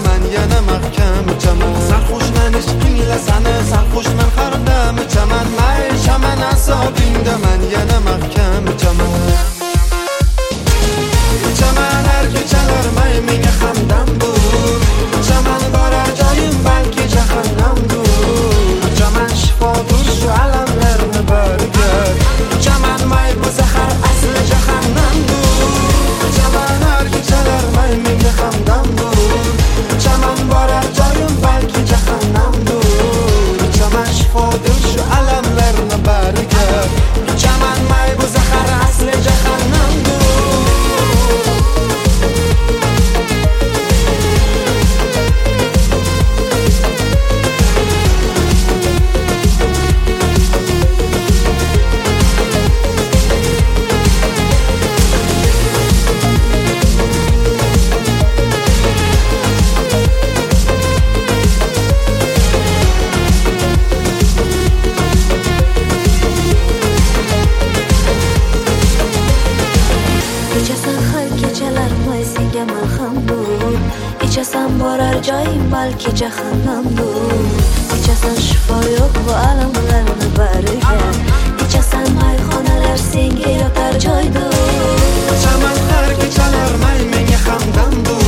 man yana mahkam ichaman. Sarxushman ishqingla sani, sarxushman qarindan ichaman. Maishaman asobingda man yana mahkam ichaman. Ichaman har kechalar may menga hamdamdur. Ichaman borar joyim balki jahannamdur. Ichaman shifodur shu alamlarni bariga. Ichaman may bu zahar asli jahannamdur. Ichaman har kechalar may menga hamdamdur. Ichaman borar joyim balki jahannamdur. Ichaman shifodur shu alamlarni bariga. Ichaman may bu zahar asli jahannamdur. İçasan borar joyim balki jahannamdur. İçasan shifo yo'q bu alamlarni bariga. İçasan mayxonalar senga yotar joydur. Ichaman har kechalar may menga hamdamdur.